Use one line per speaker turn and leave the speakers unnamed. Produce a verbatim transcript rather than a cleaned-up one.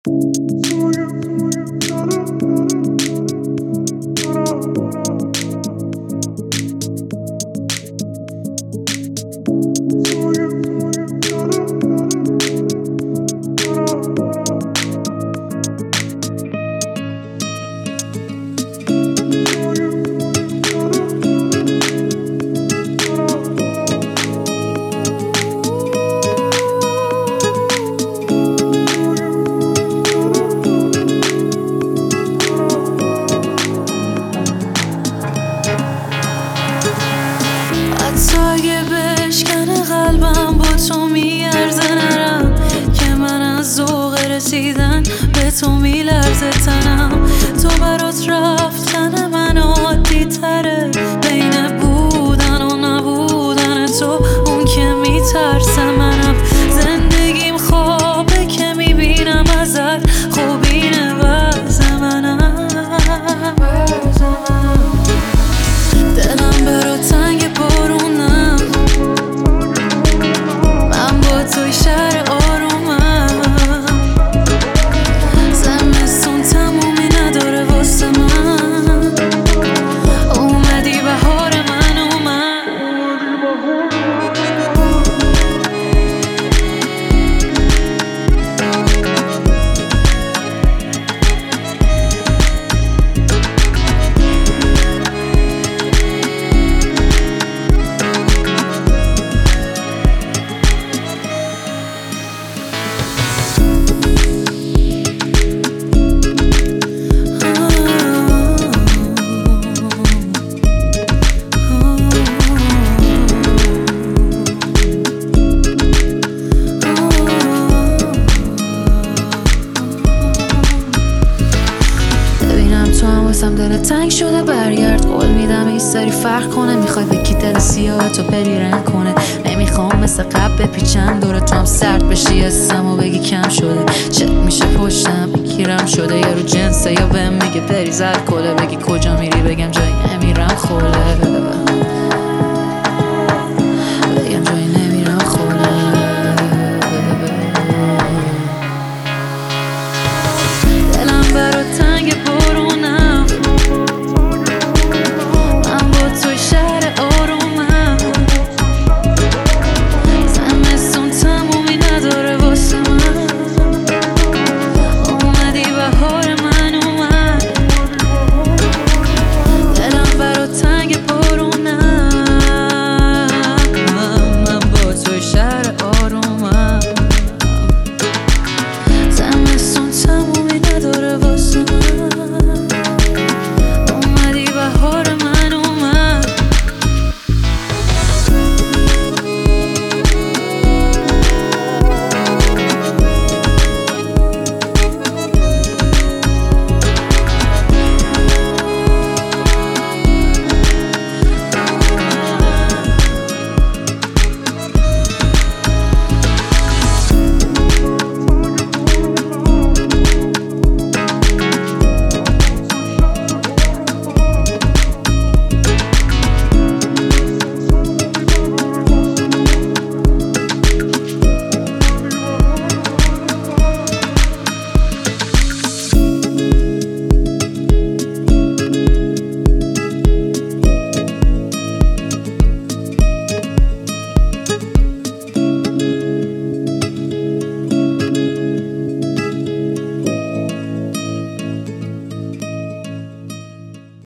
اگه بشکنه قلبم با تو میارزه نرم که من از ذوق رسیدن به تو میلرزه تنم. تو برات رفتن من عادی تره بین بودن و نبودن تو اون که میترسه. منم زندگیم خوابه که میبینم ازت خوبینه وضع منم. دلم برات تنگ بارونم توی شهر آرومم زمستون تمومی نداره واسه من اومدی بهار من اومد. واسم دلت تنگ شده برگرد قول میدم این سری فرق کنه. میخوای بکی دل سیاه تو پری رنگ کنه. نمیخوام مثل قبل بپیچم دور تو هم سرد بشی اسم و بگی کم شده. چت میشه پشتم بگیرم شده یا رو جنسه یا بهم میگه پری زد کله بگی کجا